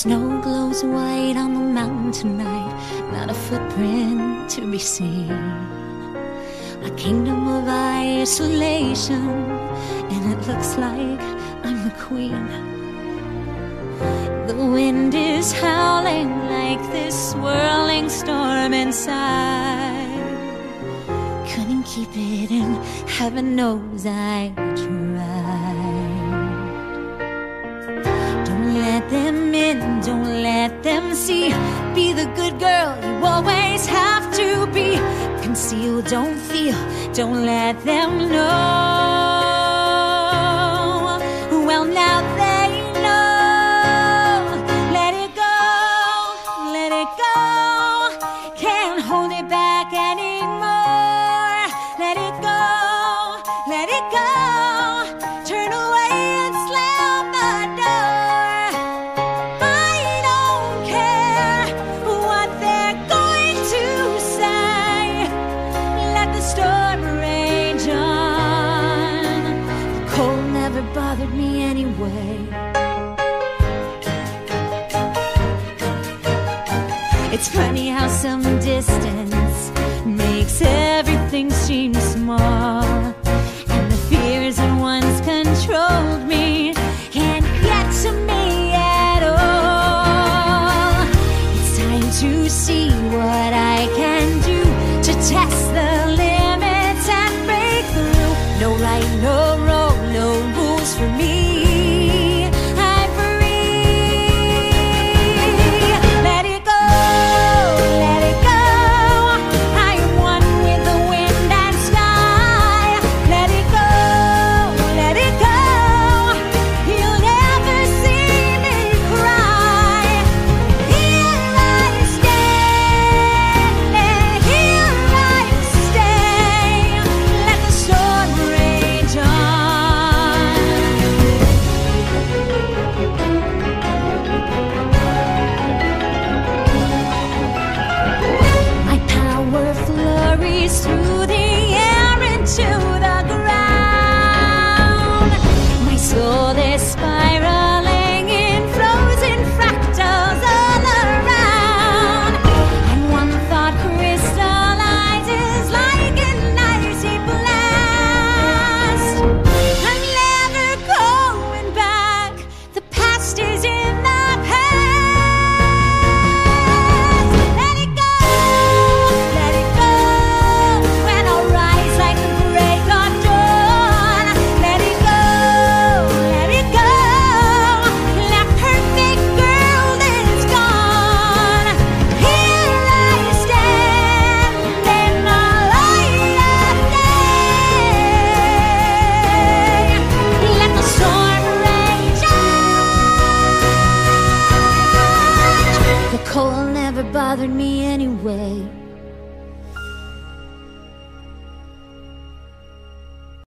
snow glows white on the mountain tonight, not a footprint to be seen. A kingdom of isolation, and it looks like I'm the queen. The wind is howling like this swirling storm inside. Couldn't keep it in, heaven knows I tried. Don't let them in, don't let them see. Be the good girl you always have to be. Conceal, don't feel, don't let them know. Well, now they know. Let it go, let it go. Can't hold it back anymore. Let it go, let it go. Turn away and slam the door. I don't care what they're going to say. Let the storm rage on. The cold never bothered me anyway. It's funny how some distance makes everything seem small, and the fears that once controlled me can't get to me at all. It's time to see what I can do to test the limits and break through. No right, no wrong, no rules for me. I'm free. Let it go, let it go. I am one with the wind and sky. Let it go, let it go. You'll never see me cry. Here I stand, and here I stay. Let the storm rage on. My power flurries through the air into the ground. My soul is spiraling in frozen fractals all around. And one thought crystallizes like an icy blast. I'm never going back. The past is in the past. Let it go, let it go. When I rise like the break of dawn. Let it go, let it go. That perfect girl is gone. Here I stand in the light of day. Let the storm rage on. The cold never bothered me anyway.